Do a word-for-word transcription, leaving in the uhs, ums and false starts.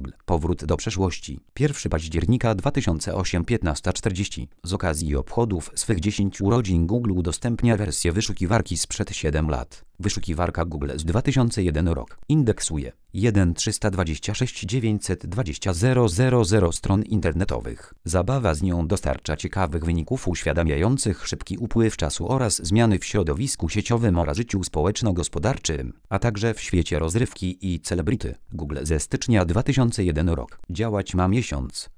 Google. Powrót do przeszłości. pierwszego października dwa tysiące ósmego, piętnasta czterdzieści. Z okazji obchodów swych dziesięciu urodzin Google udostępnia wersję wyszukiwarki sprzed siedmiu lat. Wyszukiwarka Google z dwa tysiące pierwszy rok. Indeksuje jeden trzysta dwadzieścia sześć dziewięćset dwadzieścia zero zero zero stron internetowych. Zabawa z nią dostarcza ciekawych wyników uświadamiających szybki upływ czasu oraz zmiany w środowisku sieciowym oraz życiu społeczno-gospodarczym, a także w świecie rozrywki i celebryty. Google ze stycznia dwa tysiące pierwszy rok. Działać ma miesiąc.